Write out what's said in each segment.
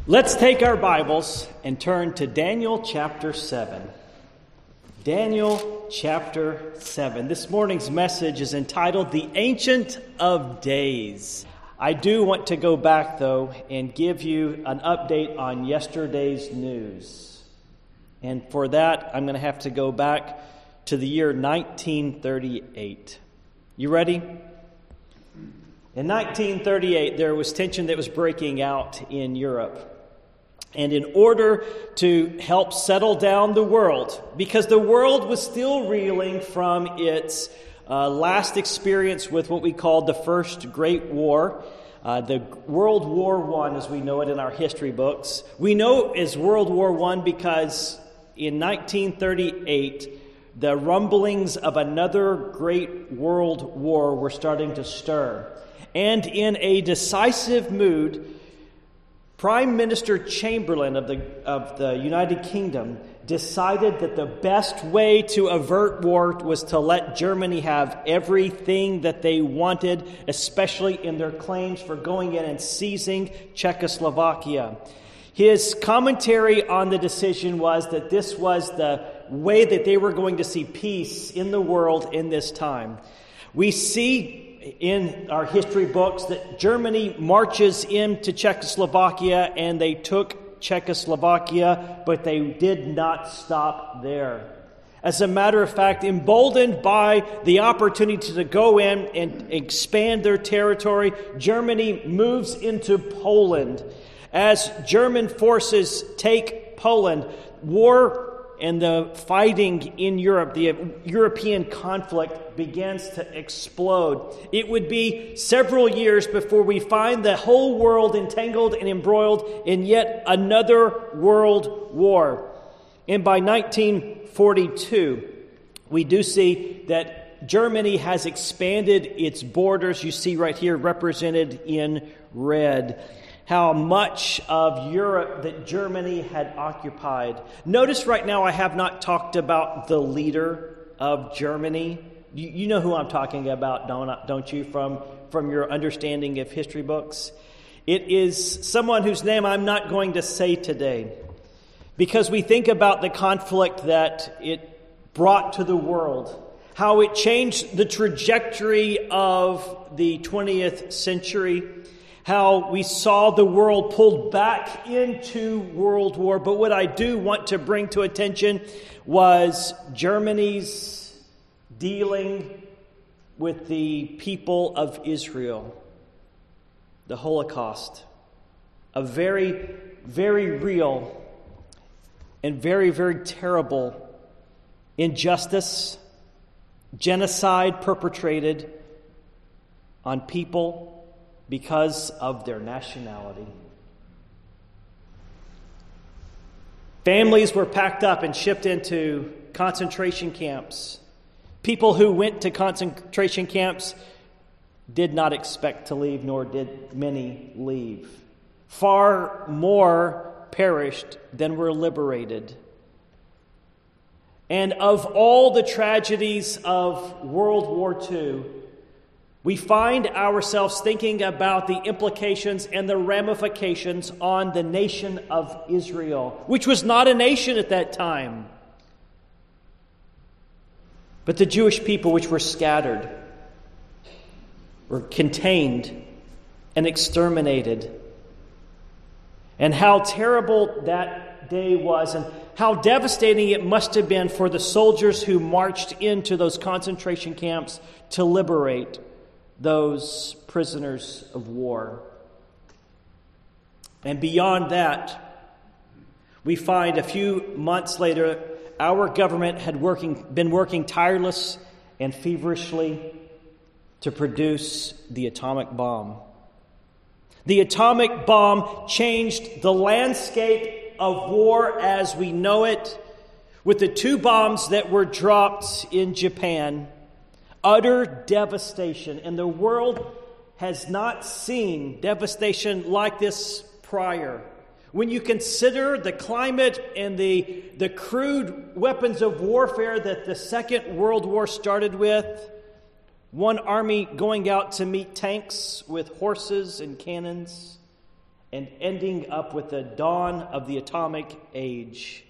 Let's take our Bibles and turn to Daniel chapter 7. Daniel chapter 7. This morning's message is entitled The Ancient of Days. I do want to go back, though, and give you an update on yesterday's news. And for that, I'm going to have to go back to the year 1938. You ready? In 1938, there was tension that was breaking out in Europe. And in order to help settle down the world, because the world was still reeling from its last experience with what we called the First Great War, the World War I as we know it in our history books. We know it as World War I because in 1938, the rumblings of another great world war were starting to stir. And in a decisive mood, Prime Minister Chamberlain of the United Kingdom decided that the best way to avert war was to let Germany have everything that they wanted, especially in their claims for going in and seizing Czechoslovakia. His commentary on the decision was that this was the way that they were going to see peace in the world in this time. We see in our history books that Germany marches into Czechoslovakia and they took Czechoslovakia, but they did not stop there. As a matter of fact, emboldened by the opportunity to go in and expand their territory, Germany moves into Poland. As German forces take Poland, war and the fighting in Europe, the European conflict begins to explode. It would be several years before we find the whole world entangled and embroiled in yet another world war. And by 1942, we do see that Germany has expanded its borders. You see right here represented in red how much of Europe that Germany had occupied. Notice right now I have not talked about the leader of Germany. You know who I'm talking about, don't you, from your understanding of history books? It is someone whose name I'm not going to say today, because we think about the conflict that it brought to the world, how it changed the trajectory of the 20th century, how we saw the world pulled back into World War. But what I do want to bring to attention was Germany's dealing with the people of Israel. The Holocaust. A very, very real and very, very terrible injustice, genocide perpetrated on people because of their nationality. Families were packed up and shipped into concentration camps. People who went to concentration camps did not expect to leave, nor did many leave. Far more perished than were liberated. And of all the tragedies of World War II, we find ourselves thinking about the implications and the ramifications on the nation of Israel, which was not a nation at that time. But the Jewish people, which were scattered, were contained and exterminated. And how terrible that day was, and how devastating it must have been for the soldiers who marched into those concentration camps to liberate those prisoners of war. And beyond that, we find a few months later, our government had been working tireless and feverishly to produce the atomic bomb. The atomic bomb changed the landscape of war as we know it, with the two bombs that were dropped in Japan. Utter devastation, and the world has not seen devastation like this prior. When you consider the climate and the crude weapons of warfare that the Second World War started with, one army going out to meet tanks with horses and cannons, and ending up with the dawn of the atomic age.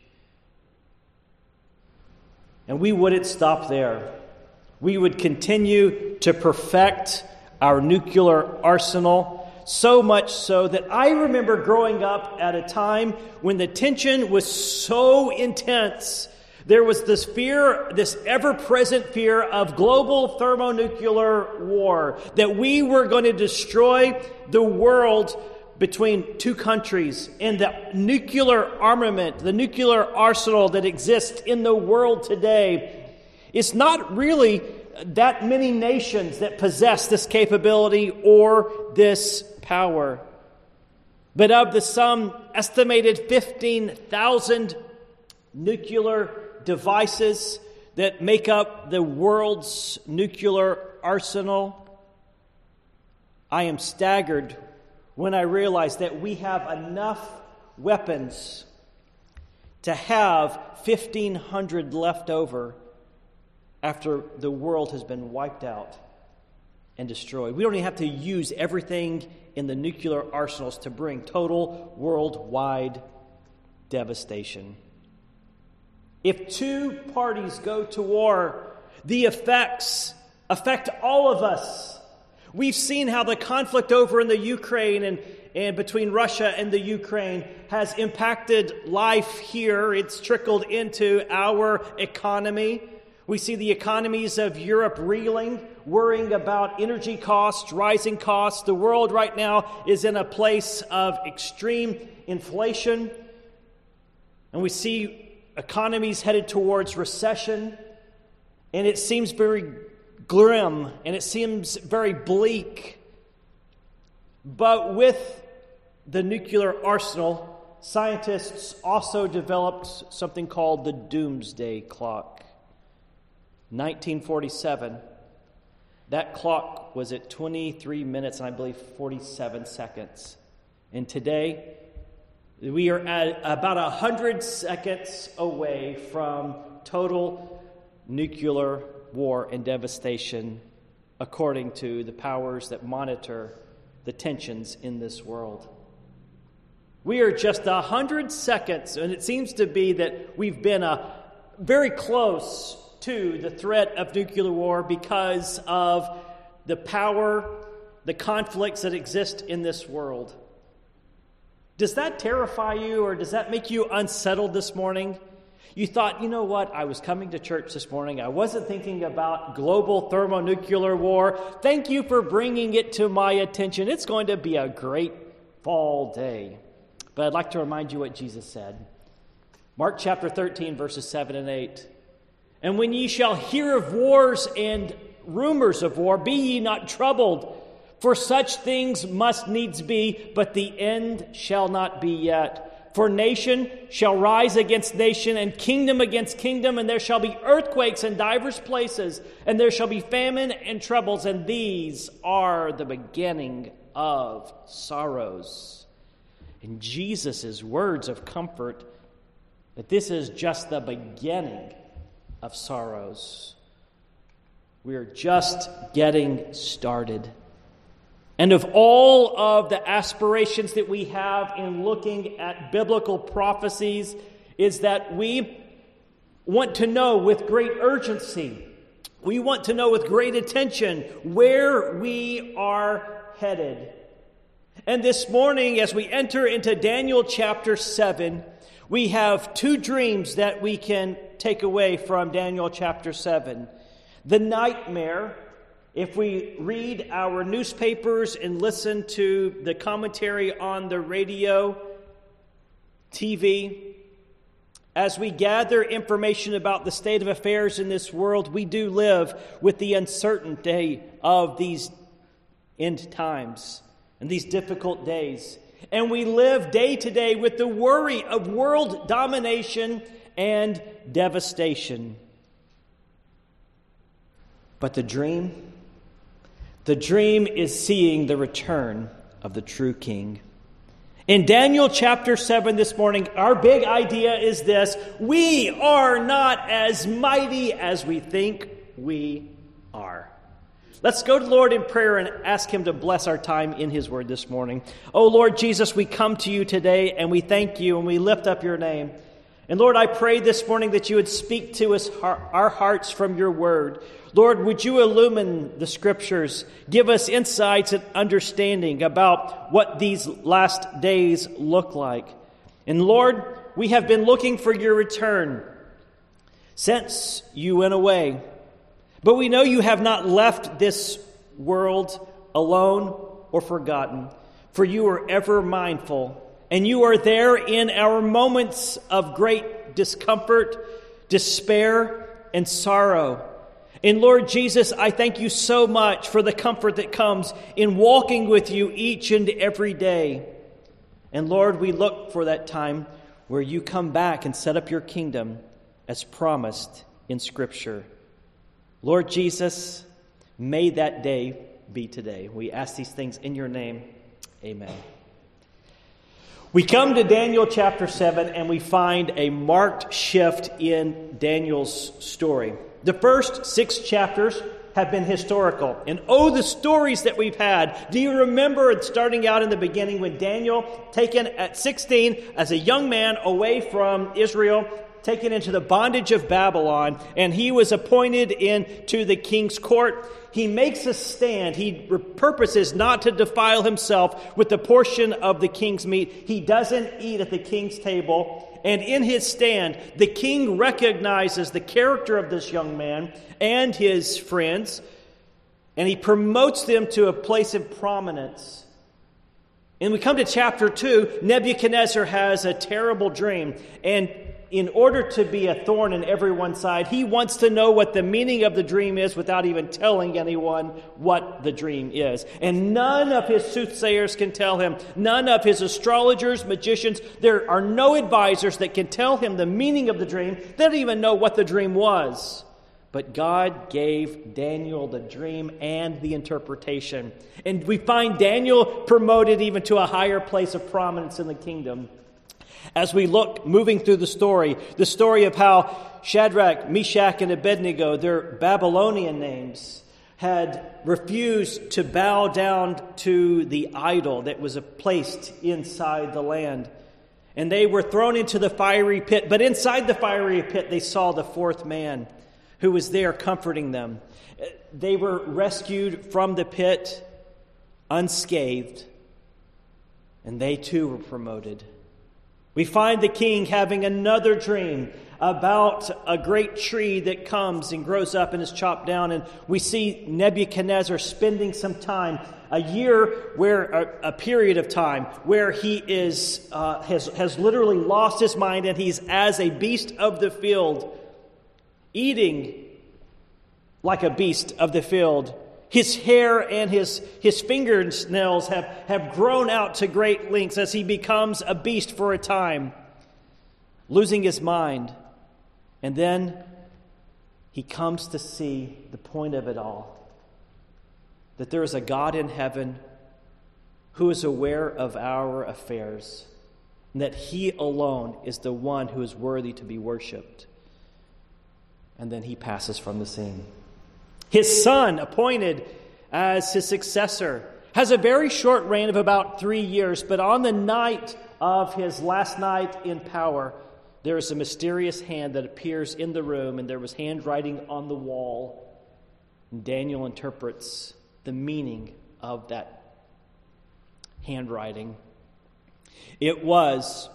And we wouldn't stop there. We would continue to perfect our nuclear arsenal, so much so that I remember growing up at a time when the tension was so intense. There was this fear, this ever-present fear of global thermonuclear war, that we were going to destroy the world between two countries, and the nuclear armament, the nuclear arsenal that exists in the world today. It's not really that many nations that possess this capability or this power. But of the some estimated 15,000 nuclear devices that make up the world's nuclear arsenal, I am staggered when I realize that we have enough weapons to have 1,500 left over after the world has been wiped out and destroyed. We don't even have to use everything in the nuclear arsenals to bring total worldwide devastation. If two parties go to war, the effects affect all of us. We've seen how the conflict over in the Ukraine and between Russia and the Ukraine has impacted life here. It's trickled into our economy. We see the economies of Europe reeling, worrying about energy costs, rising costs. The world right now is in a place of extreme inflation. And we see economies headed towards recession. And it seems very grim, and it seems very bleak. But with the nuclear arsenal, scientists also developed something called the doomsday clock. 1947, that clock was at 23 minutes and I believe 47 seconds. And today, we are at about 100 seconds away from total nuclear war and devastation, according to the powers that monitor the tensions in this world. We are just 100 seconds, and it seems to be that we've been very close to the threat of nuclear war because of the power, the conflicts that exist in this world. Does that terrify you, or does that make you unsettled this morning? You thought, you know what, I was coming to church this morning. I wasn't thinking about global thermonuclear war. Thank you for bringing it to my attention. It's going to be a great fall day. But I'd like to remind you what Jesus said. Mark chapter 13, verses 7 and 8. And when ye shall hear of wars and rumors of war, be ye not troubled, for such things must needs be, but the end shall not be yet. For nation shall rise against nation, and kingdom against kingdom, and there shall be earthquakes in divers places, and there shall be famine and troubles, and these are the beginning of sorrows. And Jesus' words of comfort, that this is just the beginning of sorrows. We are just getting started. And of all of the aspirations that we have in looking at biblical prophecies is that we want to know with great urgency, we want to know with great attention where we are headed. And this morning, as we enter into Daniel chapter 7, we have two dreams that we can take away from Daniel chapter 7. The nightmare. If we read our newspapers and listen to the commentary on the radio, TV, as we gather information about the state of affairs in this world, we do live with the uncertainty of these end times and these difficult days. And we live day to day with the worry of world domination and devastation. But the dream is seeing the return of the true King. In Daniel chapter 7 this morning, our big idea is this: we are not as mighty as we think we are. Let's go to the Lord in prayer and ask Him to bless our time in His Word this morning. Oh, Lord Jesus, we come to You today and we thank You and we lift up Your name. And Lord, I pray this morning that You would speak to us, our hearts from Your Word. Lord, would You illumine the Scriptures, give us insights and understanding about what these last days look like. And Lord, we have been looking for Your return since You went away. But we know You have not left this world alone or forgotten, for You are ever mindful, and You are there in our moments of great discomfort, despair, and sorrow. And Lord Jesus, I thank You so much for the comfort that comes in walking with You each and every day. And Lord, we look for that time where You come back and set up Your kingdom as promised in Scripture. Lord Jesus, may that day be today. We ask these things in Your name. Amen. We come to Daniel chapter 7 and we find a marked shift in Daniel's story. The first 6 chapters have been historical. And oh, the stories that we've had. Do you remember starting out in the beginning when Daniel, taken at 16 as a young man away from Israel, taken into the bondage of Babylon, and he was appointed into the king's court. He makes a stand. He purposes not to defile himself with the portion of the king's meat. He doesn't eat at the king's table. And in his stand, the king recognizes the character of this young man and his friends, and he promotes them to a place of prominence. And we come to chapter 2, Nebuchadnezzar has a terrible dream, and in order to be a thorn in everyone's side, he wants to know what the meaning of the dream is without even telling anyone what the dream is. And none of his soothsayers can tell him. None of his astrologers, magicians. There are no advisors that can tell him the meaning of the dream. They don't even know what the dream was. But God gave Daniel the dream and the interpretation. And we find Daniel promoted even to a higher place of prominence in the kingdom. As we look, moving through the story of how Shadrach, Meshach, and Abednego, their Babylonian names, had refused to bow down to the idol that was placed inside the land. And they were thrown into the fiery pit. But inside the fiery pit, they saw the fourth man who was there comforting them. They were rescued from the pit unscathed. And they too were promoted. We find the king having another dream about a great tree that comes and grows up and is chopped down. And we see Nebuchadnezzar spending some time, a period of time where he has literally lost his mind, and he's as a beast of the field, eating like a beast of the field. His hair and his fingernails have grown out to great lengths as he becomes a beast for a time, losing his mind. And then he comes to see the point of it all, that there is a God in heaven who is aware of our affairs, and that He alone is the one who is worthy to be worshipped. And then he passes from the scene. His son, appointed as his successor, has a very short reign of about 3 years, but on the night of his last night in power, there is a mysterious hand that appears in the room, and there was handwriting on the wall. And Daniel interprets the meaning of that handwriting. It was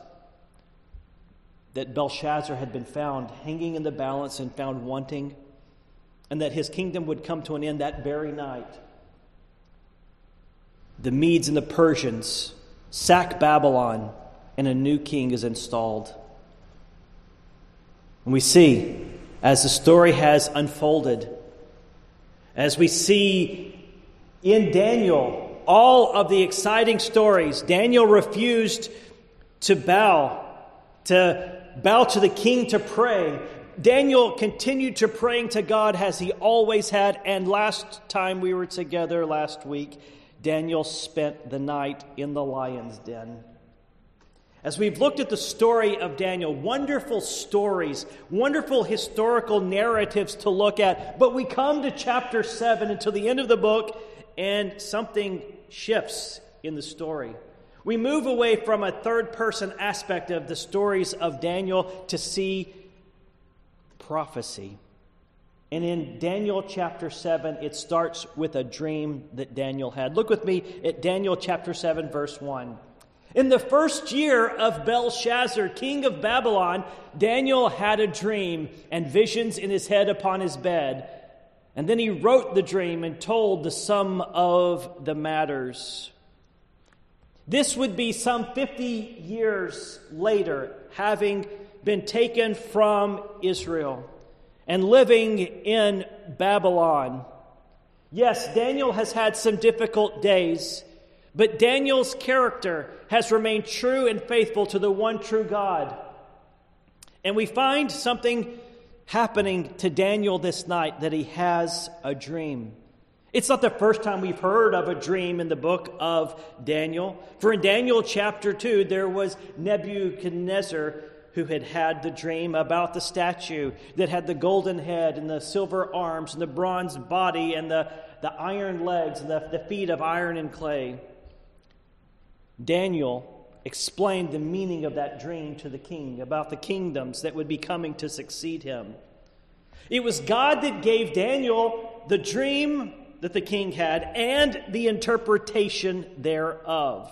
that Belshazzar had been found hanging in the balance and found wanting, and that his kingdom would come to an end that very night. The Medes and the Persians sack Babylon, and a new king is installed. And we see, as the story has unfolded, as we see in Daniel all of the exciting stories, Daniel refused to bow to the king to pray. Daniel continued to praying to God as he always had. And last time we were together last week, Daniel spent the night in the lion's den. As we've looked at the story of Daniel, wonderful stories, wonderful historical narratives to look at, but we come to chapter 7 and to the end of the book, and something shifts in the story. We move away from a third-person aspect of the stories of Daniel to see prophecy. And in Daniel chapter 7, it starts with a dream that Daniel had. Look with me at Daniel chapter 7, verse 1. In the first year of Belshazzar, king of Babylon, Daniel had a dream and visions in his head upon his bed. And then he wrote the dream and told the sum of the matters. This would be some 50 years later, having been taken from Israel and living in Babylon. Yes, Daniel has had some difficult days, but Daniel's character has remained true and faithful to the one true God. And we find something happening to Daniel this night, that he has a dream. It's not the first time we've heard of a dream in the book of Daniel. For in Daniel chapter 2, there was Nebuchadnezzar who had the dream about the statue that had the golden head and the silver arms and the bronze body and the iron legs and the feet of iron and clay. Daniel explained the meaning of that dream to the king about the kingdoms that would be coming to succeed him. It was God that gave Daniel the dream that the king had and the interpretation thereof.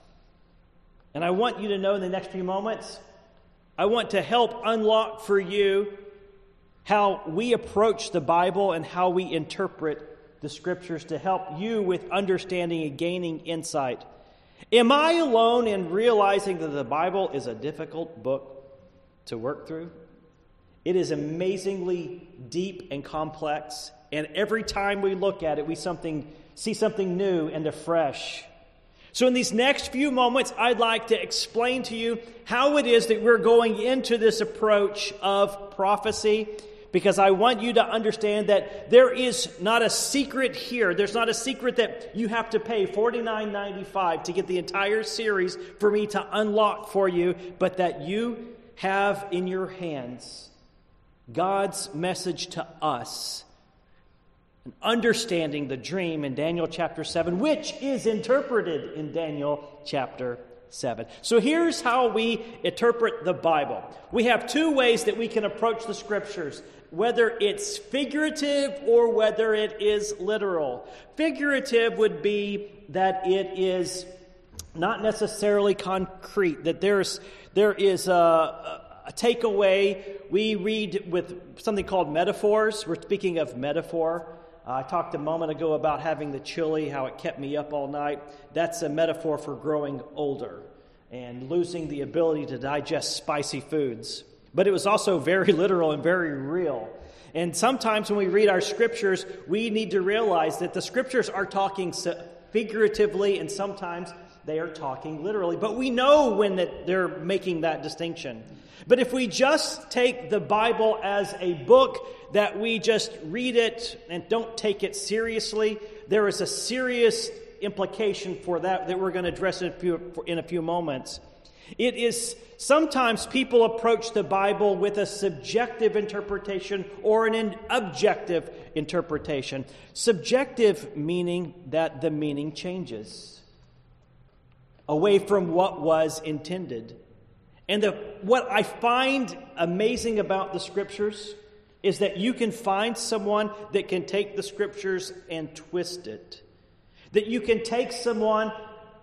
And I want you to know in the next few moments, I want to help unlock for you how we approach the Bible and how we interpret the Scriptures to help you with understanding and gaining insight. Am I alone in realizing that the Bible is a difficult book to work through? It is amazingly deep and complex, and every time we look at it, we see something new and afresh. So in these next few moments, I'd like to explain to you how it is that we're going into this approach of prophecy, because I want you to understand that there is not a secret here. There's not a secret that you have to pay $49.95 to get the entire series for me to unlock for you, but that you have in your hands God's message to us, and understanding the dream in Daniel chapter 7, which is interpreted in Daniel chapter 7. So here's how we interpret the Bible. We have two ways that we can approach the Scriptures, whether it's figurative or whether it is literal. Figurative would be that it is not necessarily concrete, that there is a takeaway. We read with something called metaphors. We're speaking of metaphor. I talked a moment ago about having the chili, how it kept me up all night. That's a metaphor for growing older and losing the ability to digest spicy foods. But it was also very literal and very real. And sometimes when we read our Scriptures, we need to realize that the Scriptures are talking figuratively, and sometimes they are talking literally. But we know when that they're making that distinction. But if we just take the Bible as a book that we just read it and don't take it seriously, there is a serious implication for that we're going to address in a few moments. It is sometimes people approach the Bible with a subjective interpretation or an objective interpretation. Subjective meaning that the meaning changes away from what was intended. And what I find amazing about the Scriptures is that you can find someone that can take the Scriptures and twist it. That you can take someone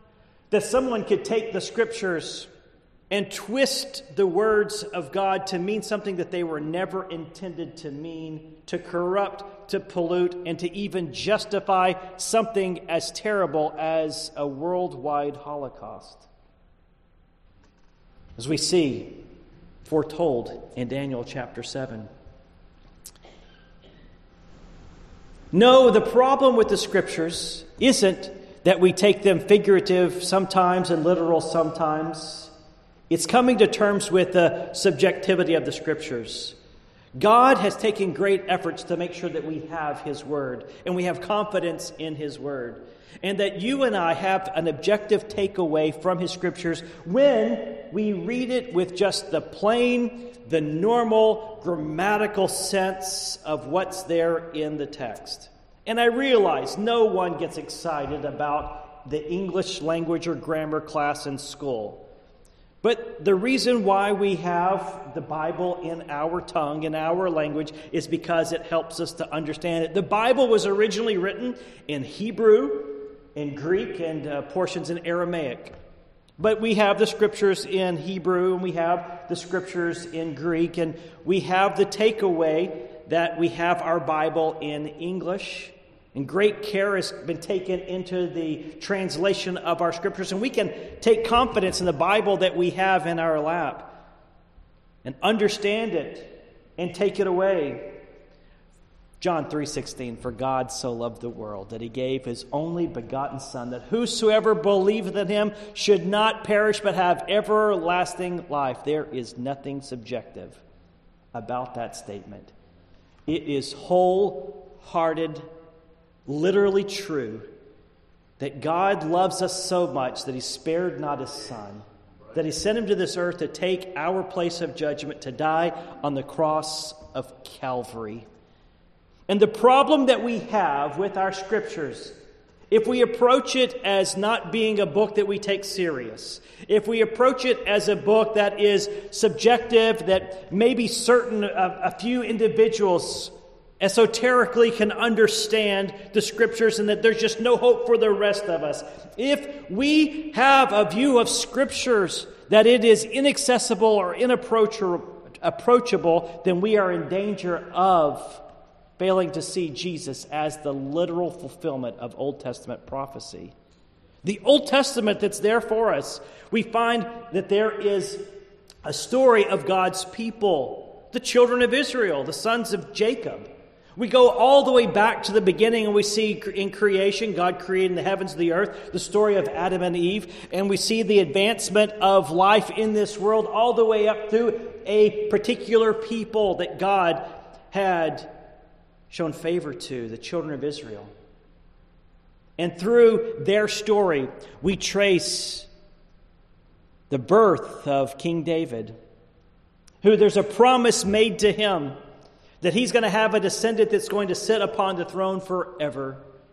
could take the Scriptures and twist the words of God to mean something that they were never intended to mean, to corrupt, to pollute, and to even justify something as terrible as a worldwide Holocaust, as we see foretold in Daniel chapter 7. No, the problem with the Scriptures isn't that we take them figurative sometimes and literal sometimes. It's coming to terms with the subjectivity of the Scriptures. God has taken great efforts to make sure that we have His Word, and we have confidence in His Word. and that you and I have an objective takeaway from His Scriptures when we read it with just the normal grammatical sense of what's there in the text. And I realize no one gets excited about the English language or grammar class in school. But the reason why we have the Bible in our tongue, in our language, is because it helps us to understand it. The Bible was originally written in Hebrew, in Greek, and portions in Aramaic. But we have the Scriptures in Hebrew, and we have the Scriptures in Greek, and we have the takeaway that we have our Bible in English. And great care has been taken into the translation of our Scriptures. And we can take confidence in the Bible that we have in our lap and understand it and take it away. John 3:16, for God so loved the world that He gave His only begotten Son, that whosoever believeth in Him should not perish but have everlasting life. There is nothing subjective about that statement. It is wholehearted, literally true that God loves us so much that He spared not His Son, that He sent Him to this earth to take our place of judgment, to die on the cross of Calvary. And the problem that we have with our Scriptures, if we approach it as not being a book that we take serious, if we approach it as a book that is subjective, that maybe a few individuals esoterically can understand the Scriptures and that there's just no hope for the rest of us. If we have a view of Scriptures that it is inaccessible or inapproachable, then we are in danger of failing to see Jesus as the literal fulfillment of Old Testament prophecy. The Old Testament that's there for us, we find that there is a story of God's people, the children of Israel, the sons of Jacob. We go all the way back to the beginning and we see in creation, God creating the heavens and the earth, the story of Adam and Eve, and we see the advancement of life in this world all the way up through a particular people that God had shown favor to, the children of Israel. And through their story, we trace the birth of King David, who there's a promise made to him that he's going to have a descendant that's going to sit upon the throne forever.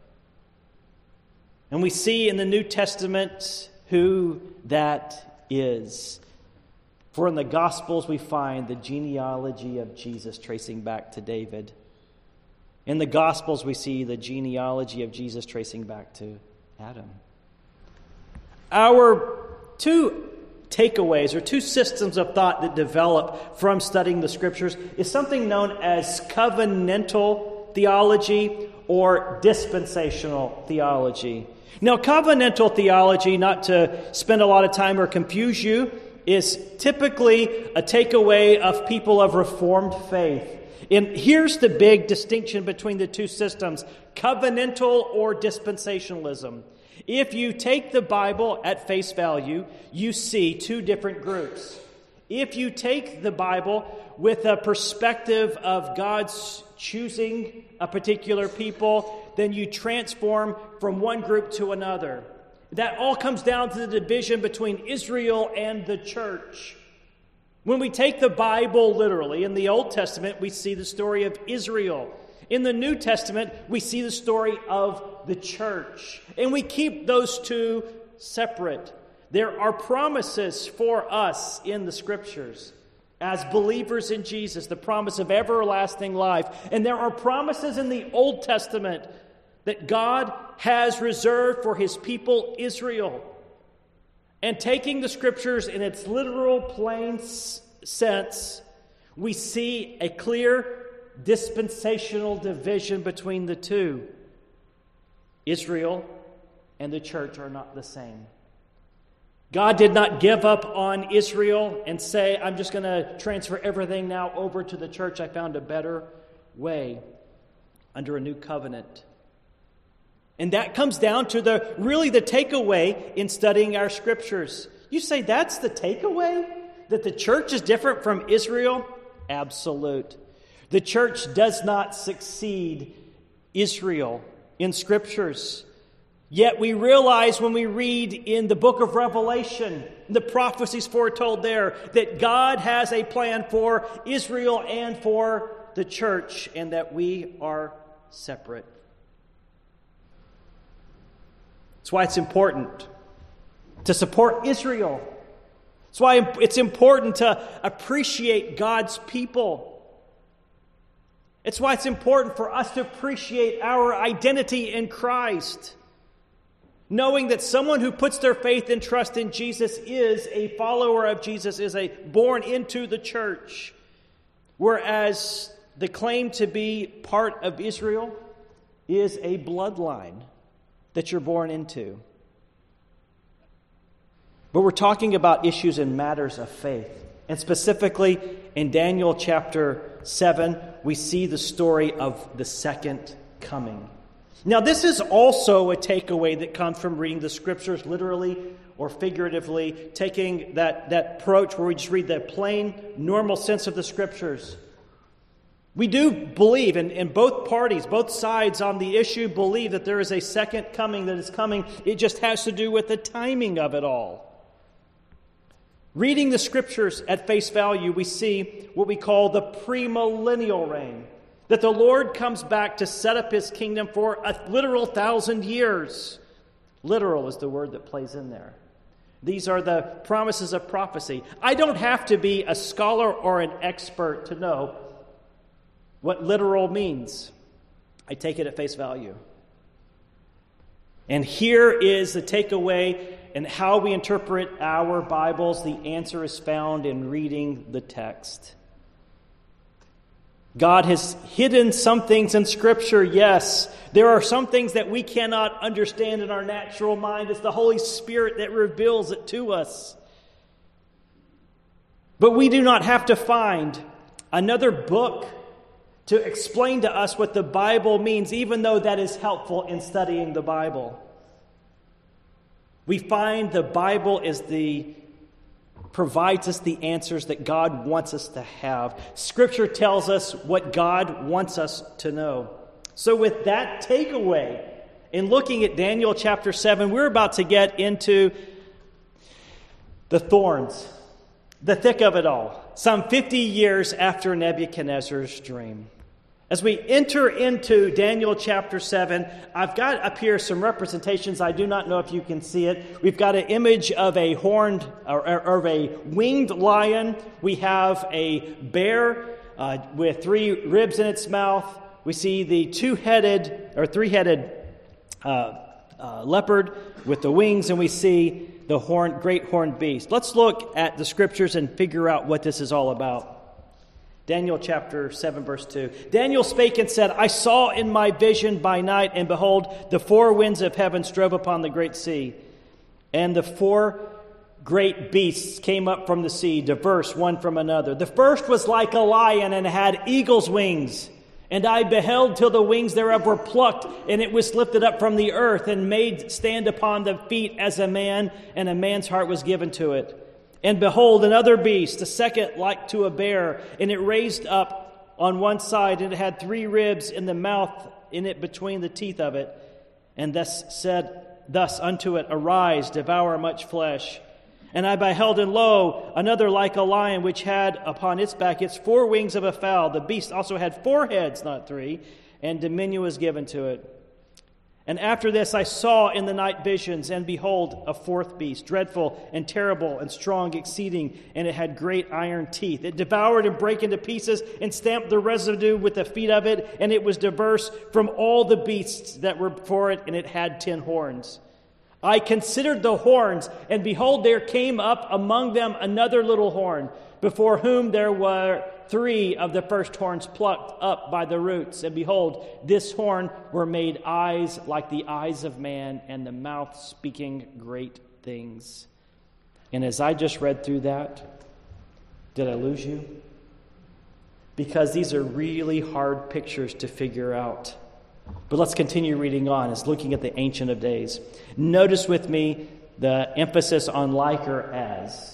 And we see in the New Testament who that is. For in the Gospels we find the genealogy of Jesus tracing back to David. In the Gospels, we see the genealogy of Jesus tracing back to Adam. Our two takeaways or two systems of thought that develop from studying the Scriptures is something known as covenantal theology or dispensational theology. Now, covenantal theology, not to spend a lot of time or confuse you, is typically a takeaway of people of Reformed faith. And here's the big distinction between the two systems, covenantal or dispensationalism. If you take the Bible at face value, you see two different groups. If you take the Bible with a perspective of God's choosing a particular people, then you transform from one group to another. That all comes down to the division between Israel and the church. When we take the Bible literally, in the Old Testament, we see the story of Israel. In the New Testament, we see the story of the church. And we keep those two separate. There are promises for us in the Scriptures as believers in Jesus, the promise of everlasting life. And there are promises in the Old Testament that God has reserved for His people Israel. And taking the Scriptures in its literal, plain sense, we see a clear dispensational division between the two. Israel and the church are not the same. God did not give up on Israel and say, I'm just going to transfer everything now over to the church. I found a better way under a new covenant. And that comes down to the takeaway in studying our Scriptures. You say that's the takeaway? That the church is different from Israel? Absolute. The church does not succeed Israel in Scriptures. Yet we realize when we read in the book of Revelation, the prophecies foretold there, that God has a plan for Israel and for the church, and that we are separate. That's why it's important to support Israel. That's why it's important to appreciate God's people. It's why it's important for us to appreciate our identity in Christ. Knowing that someone who puts their faith and trust in Jesus is a follower of Jesus, is born into the church. Whereas the claim to be part of Israel is a bloodline that you're born into. But we're talking about issues and matters of faith. And specifically in Daniel chapter 7, we see the story of the second coming. Now, this is also a takeaway that comes from reading the Scriptures literally or figuratively, taking that approach where we just read the plain, normal sense of the Scriptures. We do believe, and both parties, both sides on the issue believe that there is a second coming that is coming. It just has to do with the timing of it all. Reading the Scriptures at face value, we see what we call the premillennial reign. That the Lord comes back to set up His kingdom for a literal 1,000 years. Literal is the word that plays in there. These are the promises of prophecy. I don't have to be a scholar or an expert to know what literal means. I take it at face value. And here is the takeaway and how we interpret our Bibles. The answer is found in reading the text. God has hidden some things in Scripture, yes. There are some things that we cannot understand in our natural mind. It's the Holy Spirit that reveals it to us. But we do not have to find another book to explain to us what the Bible means, even though that is helpful in studying the Bible. We find the Bible provides us the answers that God wants us to have. Scripture tells us what God wants us to know. So with that takeaway, in looking at Daniel chapter 7, we're about to get into the thorns, the thick of it all, some 50 years after Nebuchadnezzar's dream. As we enter into Daniel chapter 7, I've got up here some representations. I do not know if you can see it. We've got an image of a horned or of a winged lion. We have a bear with 3 ribs in its mouth. We see the three-headed leopard with the wings, and we see the great horned beast. Let's look at the Scriptures and figure out what this is all about. Daniel chapter 7, verse 2. Daniel spake and said, I saw in my vision by night, and behold, the 4 winds of heaven strove upon the great sea. And the 4 great beasts came up from the sea, diverse one from another. The first was like a lion, and had eagle's wings. And I beheld till the wings thereof were plucked, and it was lifted up from the earth, and made stand upon the feet as a man, and a man's heart was given to it. And behold, another beast, a second like to a bear, and it raised up on one side, and it had 3 ribs in the mouth in it between the teeth of it. And thus unto it, Arise, devour much flesh. And I beheld, and lo, another like a lion, which had upon its back its 4 wings of a fowl. The beast also had 4 heads, not 3, and dominion was given to it. And after this I saw in the night visions, and behold, a 4th beast, dreadful and terrible and strong exceeding, and it had great iron teeth. It devoured and brake into pieces, and stamped the residue with the feet of it, and it was diverse from all the beasts that were before it, and it had 10 horns. I considered the horns, and behold, there came up among them another little horn, before whom there were 3 of the first horns plucked up by the roots. And behold, this horn were made eyes like the eyes of man, and the mouth speaking great things. And as I just read through that, did I lose you? Because these are really hard pictures to figure out. But let's continue reading on as looking at the Ancient of Days. Notice with me the emphasis on like or as.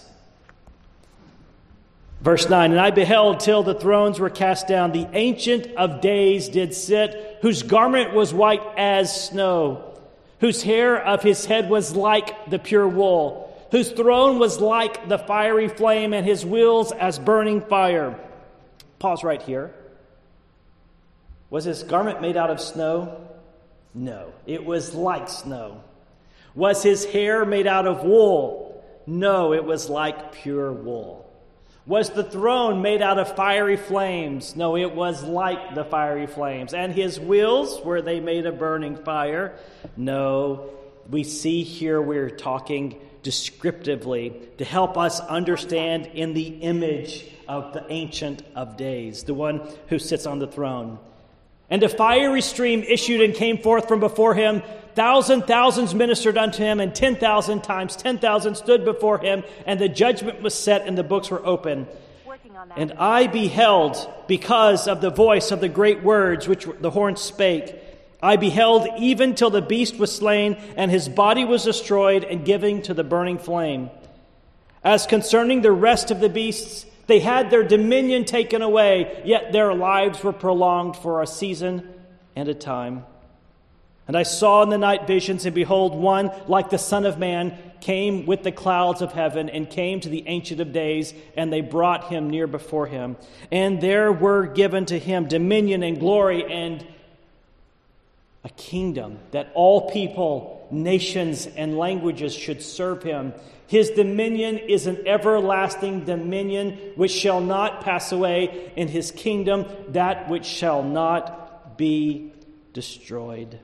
Verse 9, And I beheld till the thrones were cast down. The Ancient of Days did sit, whose garment was white as snow, whose hair of his head was like the pure wool, whose throne was like the fiery flame, and his wheels as burning fire. Pause right here. Was his garment made out of snow? No, it was like snow. Was his hair made out of wool? No, it was like pure wool. Was the throne made out of fiery flames? No, it was like the fiery flames. And his wheels, were they made of burning fire? No. We see here we're talking descriptively to help us understand in the image of the Ancient of Days, the one who sits on the throne. And a fiery stream issued and came forth from before him. Thousands ministered unto him, and 10,000 times 10,000 stood before him, and the judgment was set, and the books were open. And I beheld, because of the voice of the great words which the horn spake, I beheld even till the beast was slain, and his body was destroyed, and given to the burning flame. As concerning the rest of the beasts, they had their dominion taken away, yet their lives were prolonged for a season and a time. And I saw in the night visions, and behold, one like the Son of Man came with the clouds of heaven, and came to the Ancient of Days, and they brought him near before him. And there were given to him dominion and glory and a kingdom, that all people, nations, and languages should serve him. His dominion is an everlasting dominion which shall not pass away, in his kingdom that which shall not be destroyed.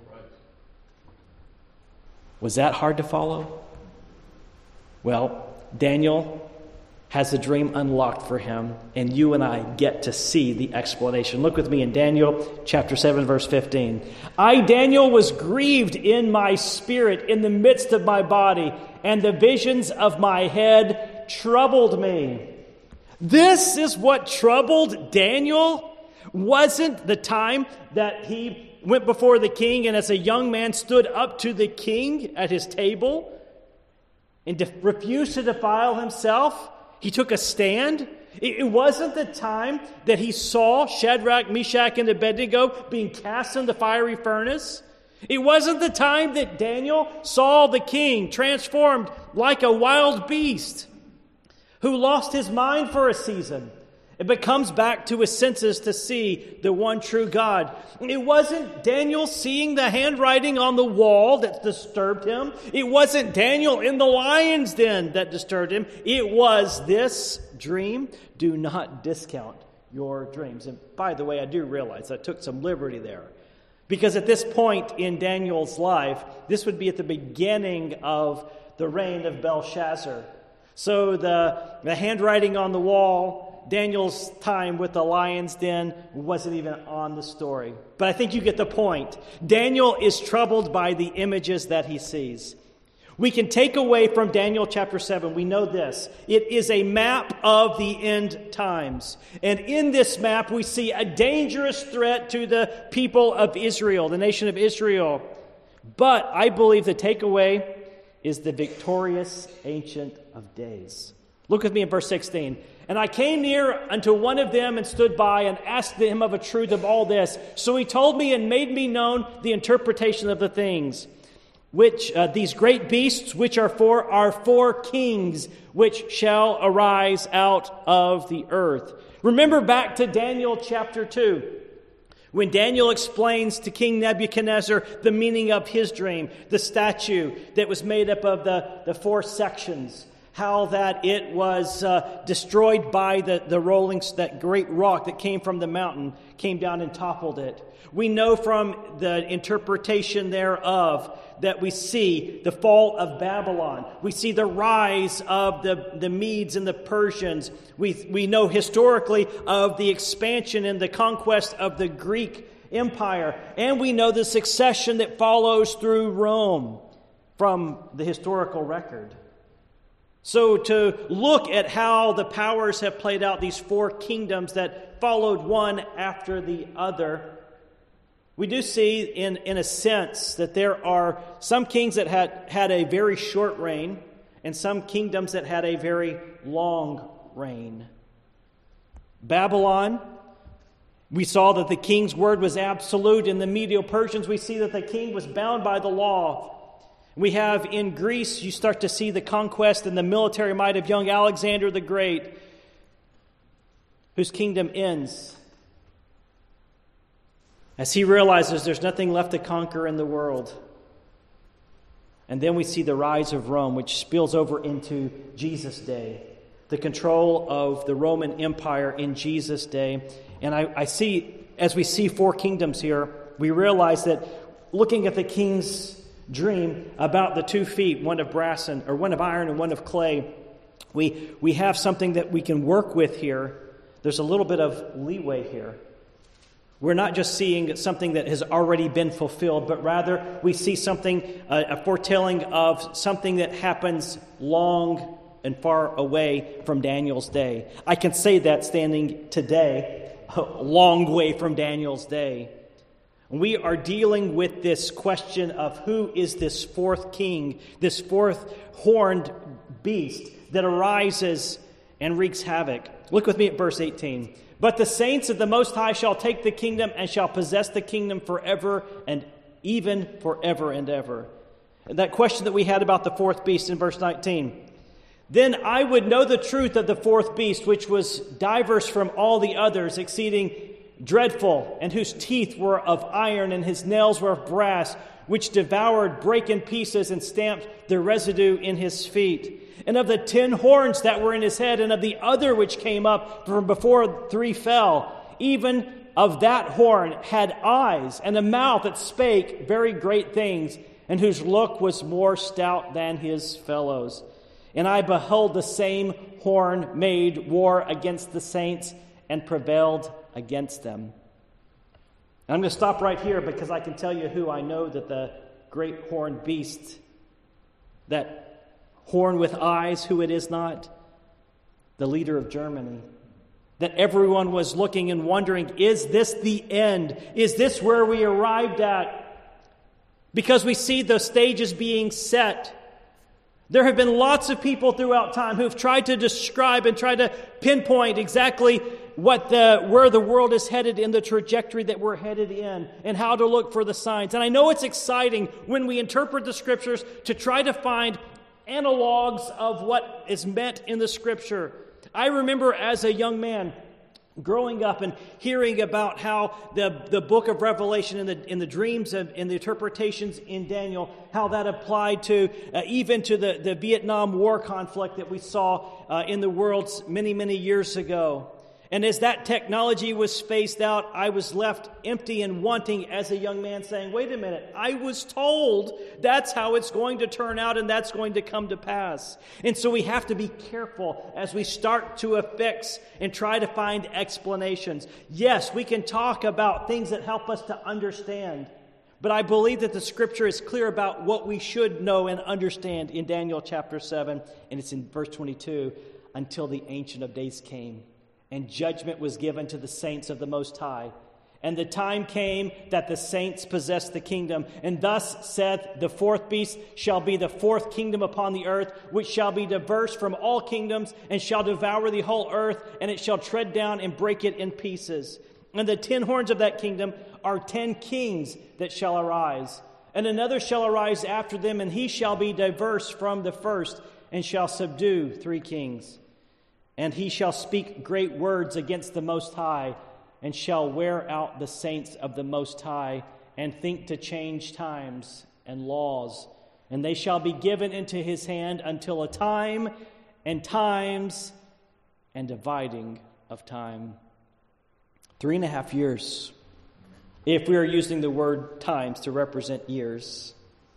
Was that hard to follow? Well, Daniel has a dream unlocked for him, and you and I get to see the explanation. Look with me in Daniel chapter 7, verse 15. I, Daniel, was grieved in my spirit in the midst of my body, and the visions of my head troubled me. This is what troubled Daniel. Wasn't the time that he went before the king, and as a young man stood up to the king at his table and refused to defile himself? He took a stand. It wasn't the time that he saw Shadrach, Meshach, and Abednego being cast in the fiery furnace. It wasn't the time that Daniel saw the king transformed like a wild beast who lost his mind for a season. It comes back to his senses to see the one true God. It wasn't Daniel seeing the handwriting on the wall that disturbed him. It wasn't Daniel in the lion's den that disturbed him. It was this dream. Do not discount your dreams. And by the way, I do realize I took some liberty there. Because at this point in Daniel's life, this would be at the beginning of the reign of Belshazzar. So the handwriting on the wall, Daniel's time with the lion's den, wasn't even on the story. But I think you get the point. Daniel is troubled by the images that he sees. We can take away from Daniel chapter 7, we know this. It is a map of the end times. And in this map, we see a dangerous threat to the people of Israel, the nation of Israel. But I believe the takeaway is the victorious Ancient of Days. Look with me in verse 16. And I came near unto one of them and stood by and asked him of a truth of all this. So he told me and made me known the interpretation of the things, which these great beasts which are four kings, which shall arise out of the earth. Remember back to Daniel chapter 2, when Daniel explains to King Nebuchadnezzar the meaning of his dream, the statue that was made up of the four sections, how that it was destroyed by the rolling, that great rock that came from the mountain, came down and toppled it. We know from the interpretation thereof that we see the fall of Babylon. We see the rise of the Medes and the Persians. We know historically of the expansion and the conquest of the Greek Empire. And we know the succession that follows through Rome from the historical record. So to look at how the powers have played out, these four kingdoms that followed one after the other, we do see in a sense that there are some kings that had a very short reign and some kingdoms that had a very long reign. Babylon, we saw that the king's word was absolute. In the Medo-Persians, we see that the king was bound by the law. We have in Greece, you start to see the conquest and the military might of young Alexander the Great, whose kingdom ends as he realizes there's nothing left to conquer in the world. And then we see the rise of Rome, which spills over into Jesus' day, the control of the Roman Empire in Jesus' day. And I see, as we see four kingdoms here, we realize that looking at the king's dream about the 2 feet, one of iron and one of clay, we have something that we can work with here. There's a little bit of leeway here. We're not just seeing something that has already been fulfilled, but rather we see something, a foretelling of something that happens long and far away from Daniel's day. I can say that standing today, a long way from Daniel's day. We are dealing with this question of who is this fourth king, this fourth horned beast that arises and wreaks havoc. Look with me at verse 18. But the saints of the Most High shall take the kingdom and shall possess the kingdom forever and even forever and ever. And that question that we had about the fourth beast in verse 19. Then I would know the truth of the fourth beast, which was diverse from all the others, exceeding dreadful, and whose teeth were of iron, and his nails were of brass, which devoured, brake in pieces, and stamped the residue in his feet. And of the 10 horns that were in his head, and of the other which came up from before 3 fell, even of that horn had eyes, and a mouth that spake very great things, and whose look was more stout than his fellows. And I beheld the same horn made war against the saints, and prevailed against them. And I'm going to stop right here because I can tell you who I know that the great horned beast, that horn with eyes, who it is not, the leader of Germany. That everyone was looking and wondering, is this the end? Is this where we arrived at? Because we see the stages being set. There have been lots of people throughout time who've tried to describe and try to pinpoint exactly where the world is headed in the trajectory that we're headed in and how to look for the signs. And I know it's exciting when we interpret the Scriptures to try to find analogs of what is meant in the Scripture. I remember as a young man growing up and hearing about how the book of Revelation and the dreams and the interpretations in Daniel, how that applied to even to the Vietnam War conflict that we saw in the world many, many years ago. And as that technology was phased out, I was left empty and wanting as a young man saying, wait a minute, I was told that's how it's going to turn out and that's going to come to pass. And so we have to be careful as we start to affix and try to find explanations. Yes, we can talk about things that help us to understand, but I believe that the Scripture is clear about what we should know and understand in Daniel chapter 7, and it's in verse 22, until the Ancient of Days came. And judgment was given to the saints of the Most High. And the time came that the saints possessed the kingdom. And thus saith, the fourth beast shall be the fourth kingdom upon the earth, which shall be diverse from all kingdoms, and shall devour the whole earth, and it shall tread down and break it in pieces. And the 10 horns of that kingdom are 10 kings that shall arise. And another shall arise after them, and he shall be diverse from the first, and shall subdue 3 kings. And he shall speak great words against the Most High, and shall wear out the saints of the Most High, and think to change times and laws. And they shall be given into his hand until a time and times and dividing of time. 3.5 years, if we are using the word times to represent years.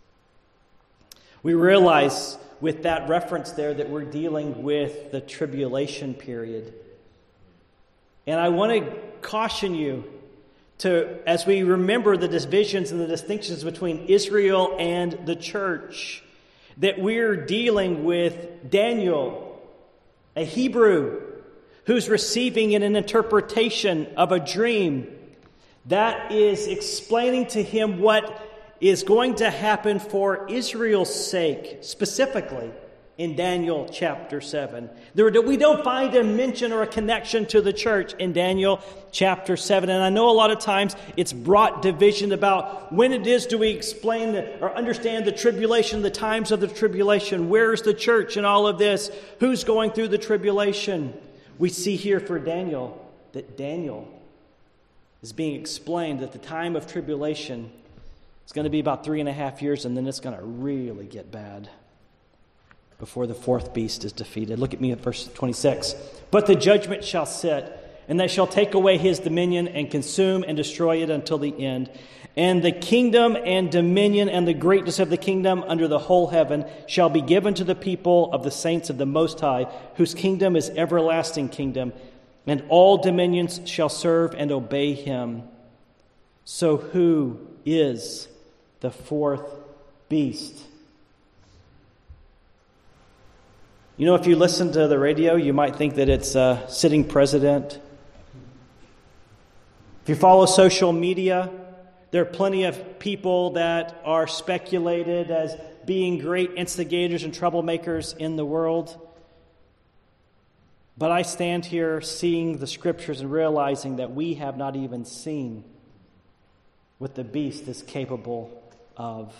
We realize with that reference there that we're dealing with the tribulation period. And I want to caution you to, as we remember the divisions and the distinctions between Israel and the church, that we're dealing with Daniel, a Hebrew, who's receiving an interpretation of a dream that is explaining to him what is going to happen for Israel's sake, specifically in Daniel chapter 7. We don't find a mention or a connection to the church in Daniel chapter 7. And I know a lot of times it's brought division about when it is do we explain or understand the tribulation, the times of the tribulation. Where's the church in all of this? Who's going through the tribulation? We see here for Daniel that Daniel is being explained that the time of tribulation is going to be about 3.5 years, and then it's going to really get bad before the fourth beast is defeated. Look at me at verse 26. But the judgment shall sit, and they shall take away his dominion and consume and destroy it until the end. And the kingdom and dominion and the greatness of the kingdom under the whole heaven shall be given to the people of the saints of the Most High, whose kingdom is everlasting kingdom, and all dominions shall serve and obey him. So who is the fourth beast? You know, if you listen to the radio, you might think that it's a sitting president. If you follow social media, there are plenty of people that are speculated as being great instigators and troublemakers in the world. But I stand here seeing the scriptures and realizing that we have not even seen what the beast is capable of.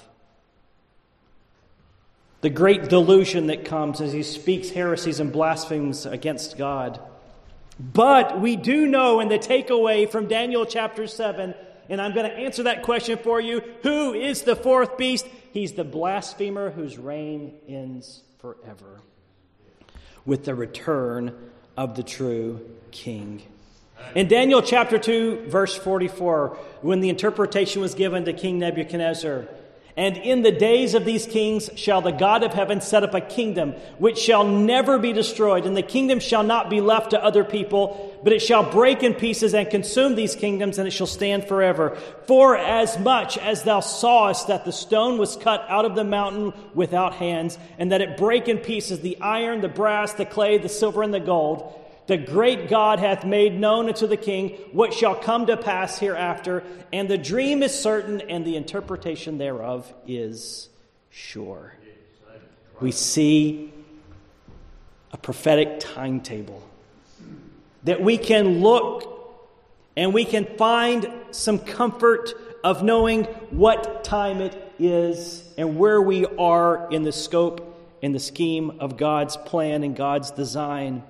The great delusion that comes as he speaks heresies and blasphemies against God. But we do know in the takeaway from Daniel chapter 7, and I'm going to answer that question for you, who is the fourth beast? He's the blasphemer whose reign ends forever with the return of the true king. In Daniel chapter 2, verse 44, when the interpretation was given to King Nebuchadnezzar, and in the days of these kings shall the God of heaven set up a kingdom which shall never be destroyed, and the kingdom shall not be left to other people, but it shall break in pieces and consume these kingdoms, and it shall stand forever. For as much as thou sawest that the stone was cut out of the mountain without hands, and that it brake in pieces the iron, the brass, the clay, the silver, and the gold, the great God hath made known unto the king what shall come to pass hereafter, and the dream is certain, and the interpretation thereof is sure. We see a prophetic timetable that we can look and we can find some comfort of knowing what time it is and where we are in the scope and the scheme of God's plan and God's design.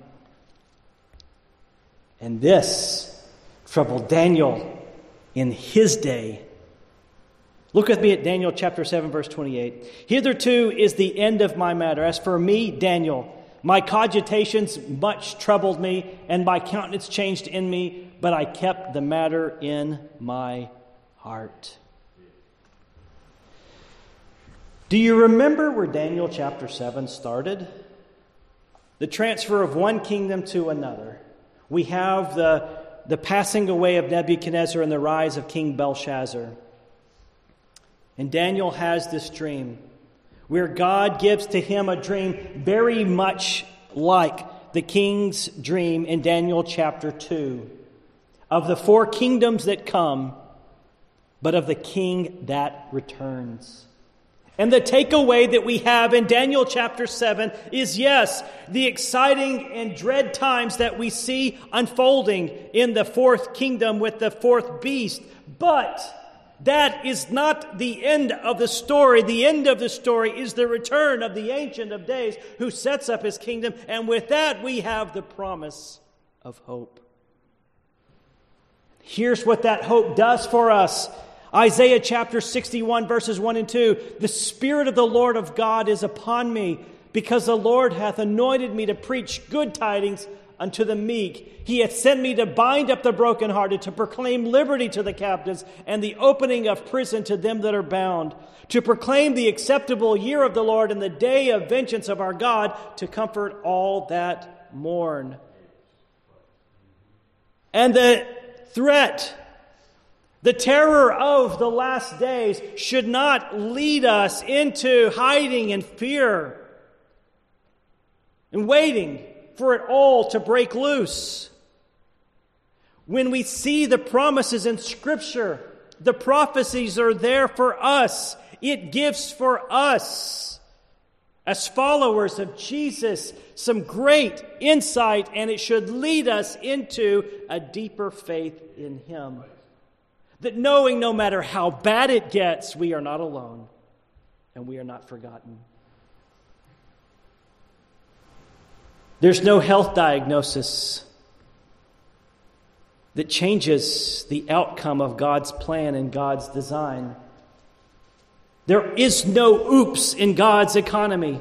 And this troubled Daniel in his day. Look with me at Daniel chapter 7, verse 28. Hitherto is the end of my matter. As for me, Daniel, my cogitations much troubled me, and my countenance changed in me, but I kept the matter in my heart. Do you remember where Daniel chapter 7 started? The transfer of one kingdom to another. We have the passing away of Nebuchadnezzar and the rise of King Belshazzar. And Daniel has this dream where God gives to him a dream very much like the king's dream in Daniel chapter 2 of the 4 kingdoms that come, but of the king that returns. And the takeaway that we have in Daniel chapter 7 is, yes, the exciting and dread times that we see unfolding in the fourth kingdom with the fourth beast. But that is not the end of the story. The end of the story is the return of the Ancient of Days who sets up his kingdom. And with that, we have the promise of hope. Here's what that hope does for us. Isaiah chapter 61, verses 1 and 2. The Spirit of the Lord of God is upon me, because the Lord hath anointed me to preach good tidings unto the meek. He hath sent me to bind up the brokenhearted, to proclaim liberty to the captives, and the opening of prison to them that are bound, to proclaim the acceptable year of the Lord and the day of vengeance of our God, to comfort all that mourn. And the threat, the terror of the last days should not lead us into hiding in fear and waiting for it all to break loose. When we see the promises in Scripture, the prophecies are there for us. It gives for us as followers of Jesus, some great insight, and it should lead us into a deeper faith in Him. That knowing no matter how bad it gets, we are not alone and we are not forgotten. There's no health diagnosis that changes the outcome of God's plan and God's design. There is no oops in God's economy.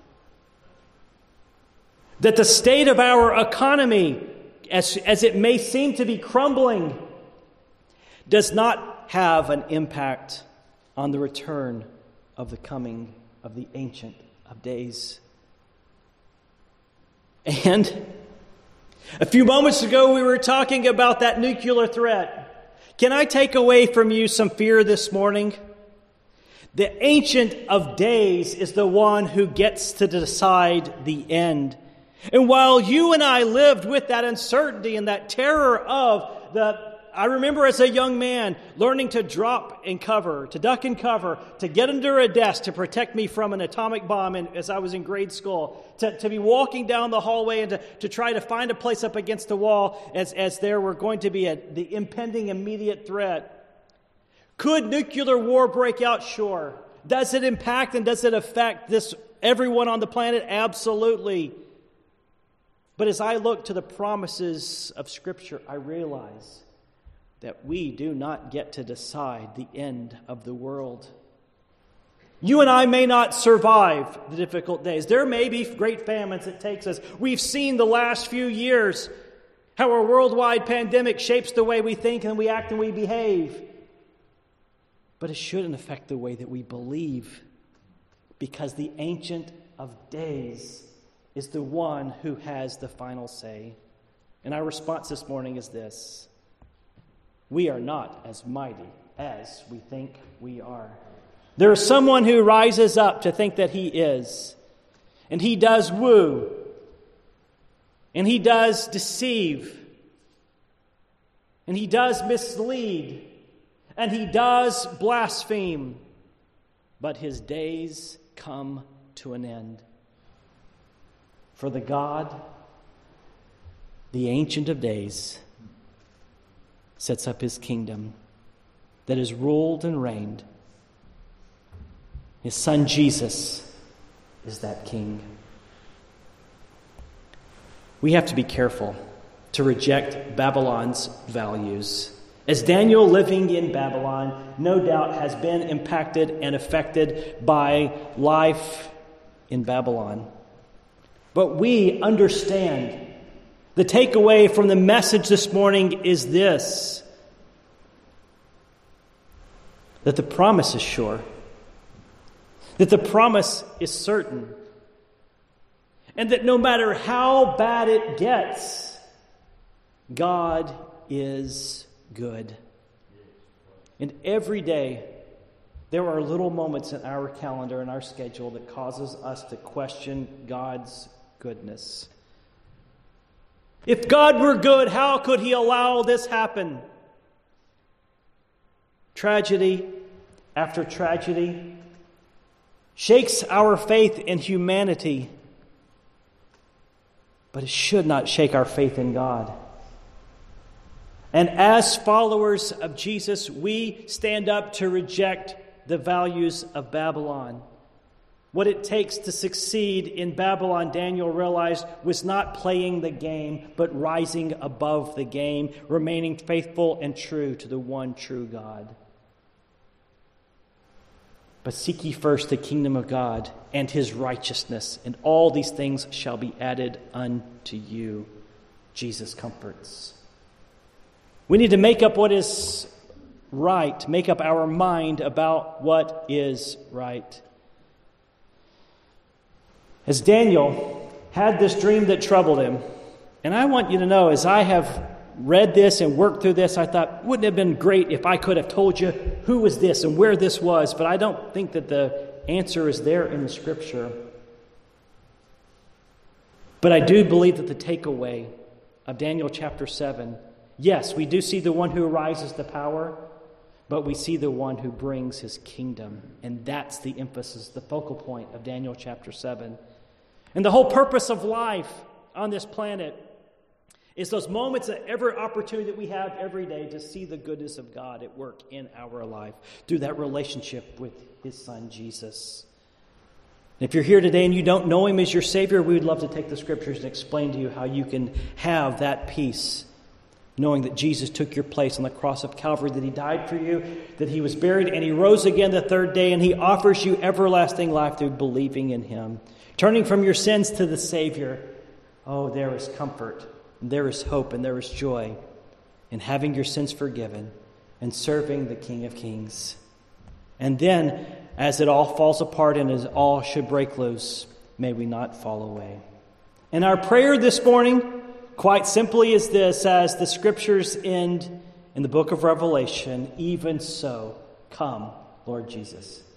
That the state of our economy, as it may seem to be crumbling, does not have an impact on the return of the coming of the Ancient of Days. And a few moments ago, we were talking about that nuclear threat. Can I take away from you some fear this morning? The Ancient of Days is the one who gets to decide the end. And while you and I lived with that uncertainty and that terror of I remember as a young man learning to drop and cover, to duck and cover, to get under a desk to protect me from an atomic bomb as I was in grade school, to be walking down the hallway and to try to find a place up against the wall as there were going to be the impending immediate threat. Could nuclear war break out? Sure. Does it impact and does it affect everyone on the planet? Absolutely. But as I look to the promises of Scripture, I realize that we do not get to decide the end of the world. You and I may not survive the difficult days. There may be great famines that takes us. We've seen the last few years how a worldwide pandemic shapes the way we think and we act and we behave. But it shouldn't affect the way that we believe, because the Ancient of Days is the one who has the final say. And our response this morning is this: we are not as mighty as we think we are. There is someone who rises up to think that he is. And he does woo. And he does deceive. And he does mislead. And he does blaspheme. But his days come to an end. For the God, the Ancient of Days, sets up His kingdom that is ruled and reigned. His Son Jesus is that King. We have to be careful to reject Babylon's values. As Daniel, living in Babylon, no doubt has been impacted and affected by life in Babylon. But we understand. The takeaway from the message this morning is this: that the promise is sure, that the promise is certain, and that no matter how bad it gets, God is good. And every day, there are little moments in our calendar and our schedule that causes us to question God's goodness. If God were good, how could He allow this happen? Tragedy after tragedy shakes our faith in humanity, but it should not shake our faith in God. And as followers of Jesus, we stand up to reject the values of Babylon. What it takes to succeed in Babylon, Daniel realized, was not playing the game, but rising above the game, remaining faithful and true to the one true God. But seek ye first the kingdom of God and His righteousness, and all these things shall be added unto you. Jesus comforts. We need to make up what is right, make up our mind about what is right. As Daniel had this dream that troubled him, and I want you to know, as I have read this and worked through this, I thought, wouldn't it have been great if I could have told you who was this and where this was, but I don't think that the answer is there in the Scripture. But I do believe that the takeaway of Daniel chapter 7, yes, we do see the one who arises to power, but we see the one who brings his kingdom. And that's the emphasis, the focal point of Daniel chapter 7. And the whole purpose of life on this planet is those moments that every opportunity that we have every day to see the goodness of God at work in our life through that relationship with his son, Jesus. If you're here today and you don't know him as your Savior, we would love to take the scriptures and explain to you how you can have that peace, knowing that Jesus took your place on the cross of Calvary, that he died for you, that he was buried, and he rose again the third day, and he offers you everlasting life through believing in him. Turning from your sins to the Savior, oh, there is comfort, and there is hope, and there is joy in having your sins forgiven and serving the King of Kings. And then, as it all falls apart and as all should break loose, may we not fall away. And our prayer this morning, quite simply, is this: as the scriptures end in the book of Revelation, even so, come, Lord Jesus.